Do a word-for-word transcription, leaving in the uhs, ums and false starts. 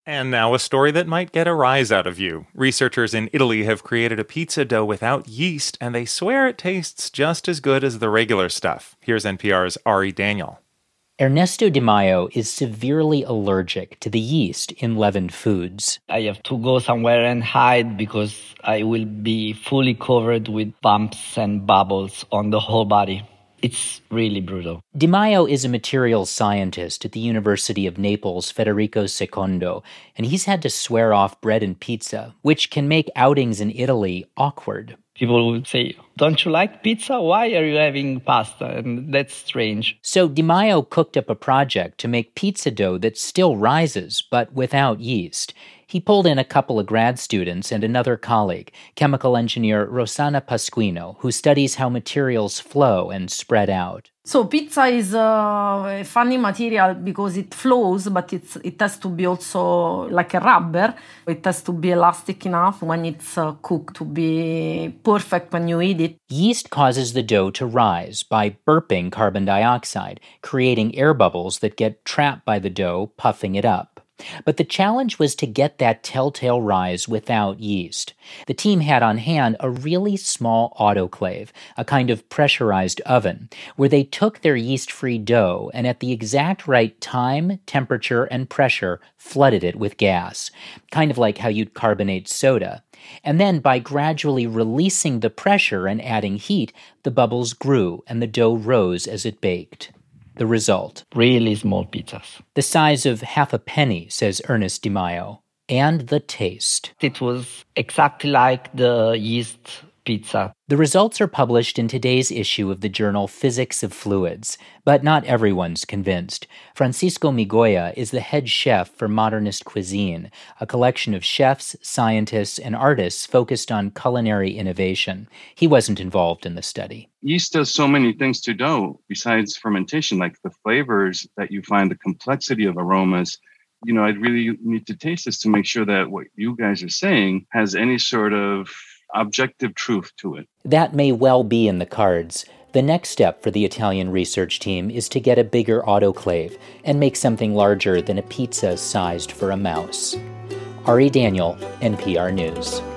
And now a story that might get a rise out of you. Researchers in Italy have created a pizza dough without yeast, and they swear it tastes just as good as the regular stuff. Here's N P R's Ari Daniel. Ernesto Di Maio is severely allergic to the yeast in leavened foods. I have to go somewhere and hide because I will be fully covered with bumps and bubbles on the whole body. It's really brutal. Di Maio is a materials scientist at the University of Naples Federico Secondo, and he's had to swear off bread and pizza, which can make outings in Italy awkward. People would say, don't you like pizza? Why are you having pasta? And that's strange. So Di Maio cooked up a project to make pizza dough that still rises, but without yeast. He pulled in a couple of grad students and another colleague, chemical engineer Rossana Pasquino, who studies how materials flow and spread out. So pizza is a funny material because it flows, but it's, it has to be also like a rubber. It has to be elastic enough when it's uh, cooked to be perfect when you eat it. Yeast causes the dough to rise by burping carbon dioxide, creating air bubbles that get trapped by the dough, puffing it up. But the challenge was to get that telltale rise without yeast. The team had on hand a really small autoclave, a kind of pressurized oven, where they took their yeast-free dough and at the exact right time, temperature, and pressure flooded it with gas, kind of like how you'd carbonate soda. And then by gradually releasing the pressure and adding heat, the bubbles grew and the dough rose as it baked. The result? Really small pizzas. The size of half a penny, says Ernest Di Maio. And the taste. It was exactly like the yeast pizza. The results are published in today's issue of the journal Physics of Fluids, but not everyone's convinced. Francisco Migoya is the head chef for Modernist Cuisine, a collection of chefs, scientists, and artists focused on culinary innovation. He wasn't involved in the study. Yeast does so many things to dough besides fermentation, like the flavors that you find, the complexity of aromas. You know, I'd really need to taste this to make sure that what you guys are saying has any sort of objective truth to it. That may well be in the cards. The next step for the Italian research team is to get a bigger autoclave and make something larger than a pizza sized for a mouse. Ari Daniel, N P R News.